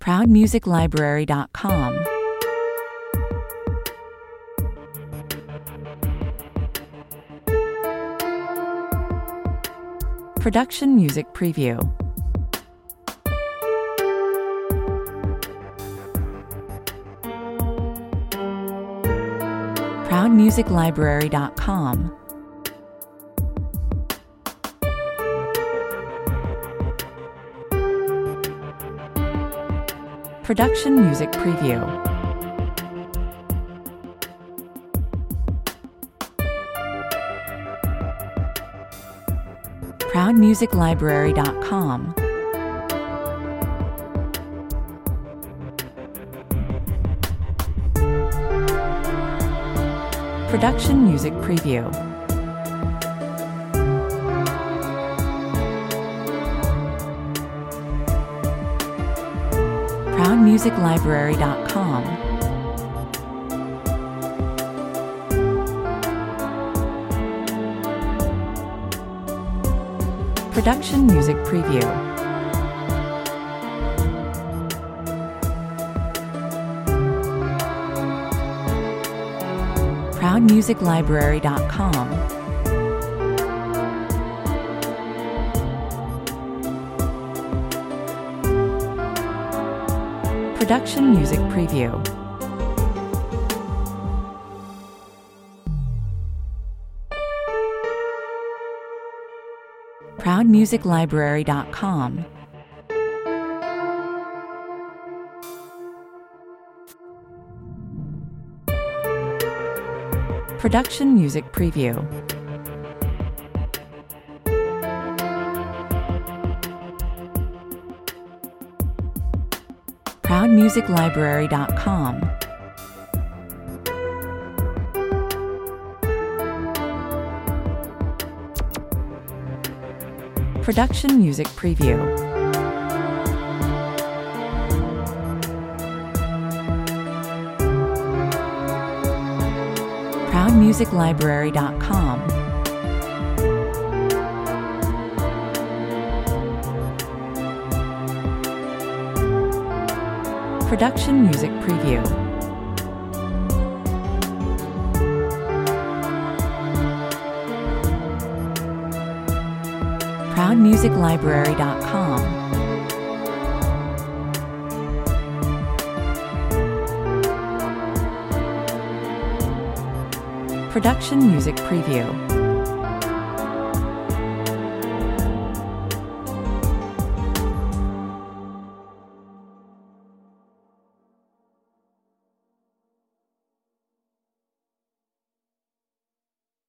ProudMusicLibrary.com. Production Music Preview. ProudMusicLibrary.com. Production Music Preview. ProudMusicLibrary.com. Production Music Preview. ProudMusicLibrary.com. Production Music Preview. ProudMusicLibrary.com. Production Music Preview. ProudMusicLibrary.com. Production Music Preview. ProudMusicLibrary.com. Production Music Preview. ProudMusicLibrary.com. Production Music Preview. ProudMusicLibrary.com. Production Music Preview.